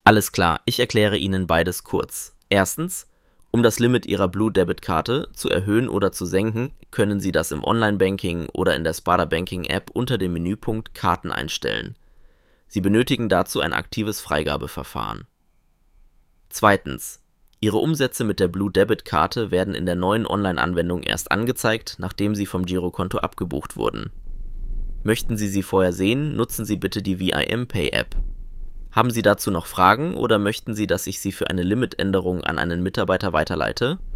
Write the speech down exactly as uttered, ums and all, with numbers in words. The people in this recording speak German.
Alles klar, ich erkläre Ihnen beides kurz. Erstens, um das Limit Ihrer Blue Debit Karte zu erhöhen oder zu senken, können Sie das im Online-Banking oder in der Sparda Banking App unter dem Menüpunkt Karten einstellen. Sie benötigen dazu ein aktives Freigabeverfahren. Zweitens, Ihre Umsätze mit der Blue Debit Karte werden in der neuen Online-Anwendung erst angezeigt, nachdem sie vom Girokonto abgebucht wurden. Möchten Sie sie vorher sehen, nutzen Sie bitte die V I M Pay App. Haben Sie dazu noch Fragen oder möchten Sie, dass ich Sie für eine Limitänderung an einen Mitarbeiter weiterleite?